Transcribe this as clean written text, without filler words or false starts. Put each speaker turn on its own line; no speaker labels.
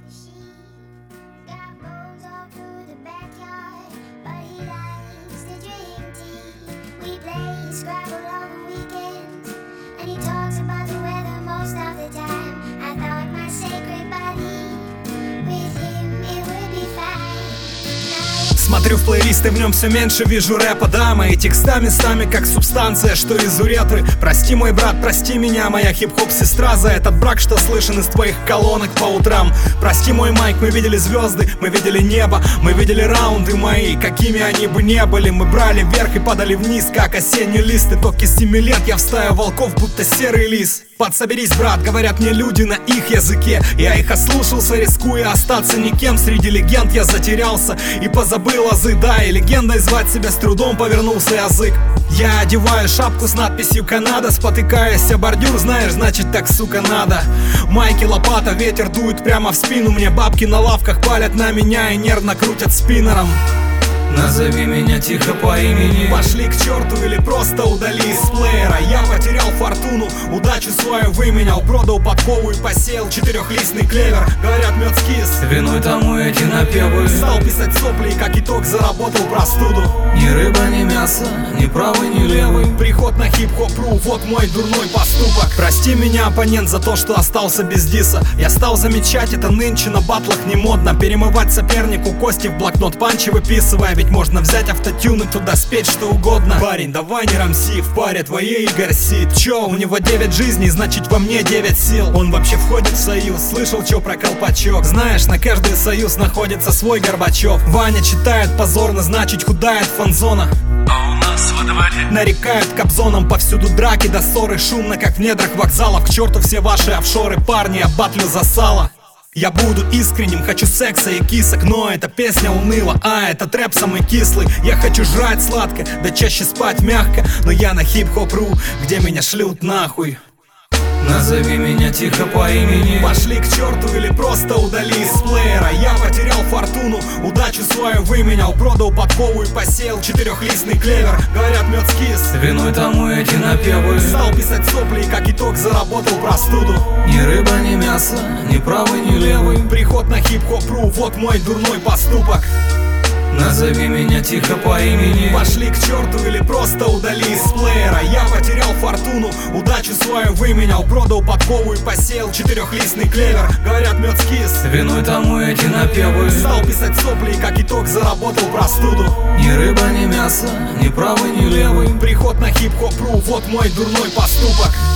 She got bones all through the backyard, but he likes to drink tea. We play Scrabble on the weekends, and he talks about the weather most of the time. I thought my sacred body, with him it would be fine.
Смотрю в плейлист и в нем все меньше вижу рэпа. Да, мои текста местами как субстанция, что из уретры. Прости, мой брат, прости меня, моя хип-хоп сестра, за этот брак, что слышен из твоих колонок по утрам. Прости, мой майк, мы видели звезды, мы видели небо, мы видели раунды мои, какими они бы не были. Мы брали вверх и падали вниз, как осенний лист. Итог из 7 лет я в стаю волков, будто серый лис. Подсоберись, брат, говорят мне люди на их языке. Я их ослушался, рискуя остаться никем. Среди легенд я затерялся и позабыл азы. Да, и легендой звать себя с трудом повернулся язык. Я одеваю шапку с надписью «Канада», спотыкаясь о бордюр, знаешь, значит так, сука, надо. Майки, лопата, ветер дует прямо в спину мне. Бабки на лавках палят на меня и нервно крутят спиннером.
Назови меня тихо по имени.
Пошли к черту или просто удали из плеера. Я потерял фортуну, удачу свою выменял. Продал подкову и посеял четырехлистный клевер. Говорят, мед скис,
Виной тому эти напевы.
стал писать сопли и как итог заработал простуду.
Ни рыба, ни мясо, ни правый, ни левый.
Приход на хип-хоп.ру, вот мой дурной поступок. Прости меня, оппонент, за то, что остался без диса. Я стал замечать, это нынче на батлах не модно. Перемывать сопернику кости в блокнот, панчи выписывая. Ведь можно взять автотюн и туда спеть что угодно. Парень, давай не рамси, в паре твоей Игорь Сид. Чё, у него 9 жизней, значит во мне 9 сил. Он вообще входит в союз, слышал чё про колпачок? Знаешь, на каждый союз находится свой Горбачев. Ваня читает позорно, значит худает фанзона.
А у нас во дворе
Нарекают Кобзоном, повсюду драки до ссоры. Шумно, как в недрах вокзалов. К черту все ваши офшоры, парни, я батлю за сало. Я буду искренним, хочу секса и кисок. Но эта песня уныла, а этот рэп самый кислый. Я хочу жрать сладко, да чаще спать мягко. Но я на хип-хоп.ру, где меня шлют нахуй.
Назови меня тихо по имени.
Пошли к черту или просто удали из плеера. Я потерял фортуну, удачу свою выменял. Продал подкову и посеял четырехлистный клевер. Говорят, мед скис,
Виной тому эти напевы.
стал писать сопли и как итог заработал простуду.
Ни рыба, ни мясо, ни правый, ни левый.
Приход на хип-хоп.ру, вот мой дурной поступок.
Назови меня тихо по имени.
Пошли к черту или просто удали из плеера. Я потерял фортуну, удачу свою выменял. Продал подкову и посеял четырехлистный клевер. Говорят, мед скис,
Виной тому эти напевы.
стал писать сопли и как итог заработал простуду.
Ни рыба, ни мясо, ни правый, ни левый.
Приход на хип-хоп.ру, вот мой дурной поступок.